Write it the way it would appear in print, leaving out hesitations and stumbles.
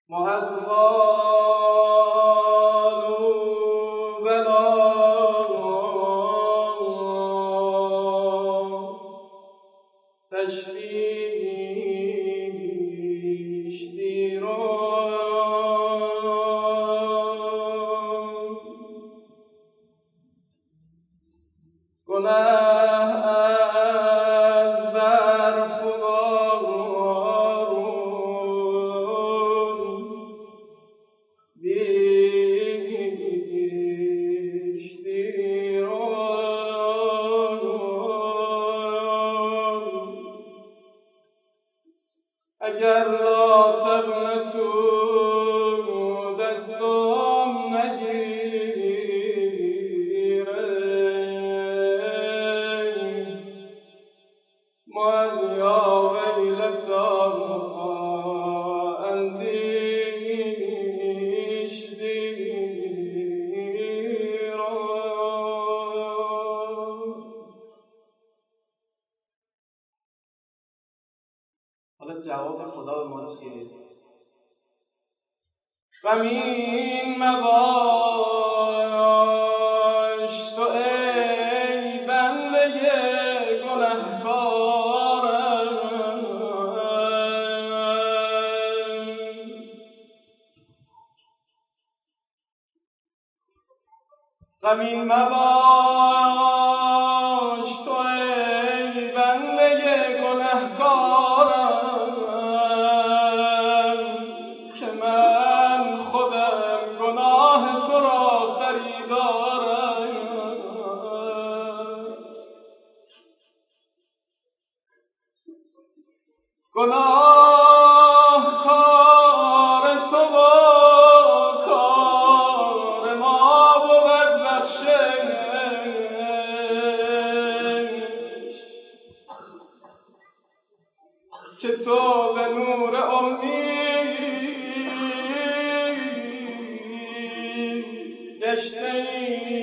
اگر لا تقنطوا دستم نگیره ما از یا ویلتا اندیش دیرم. حالا جواب خدا به ما چیه؟ غمین مباش تو ای بنده گنهکارم، غمین مباش تو ای بنده گنهکارم که من خودم گناه تو را خریدارم. گناه کار تو و کار ما بود بخشش که تو به نور امید گشته ای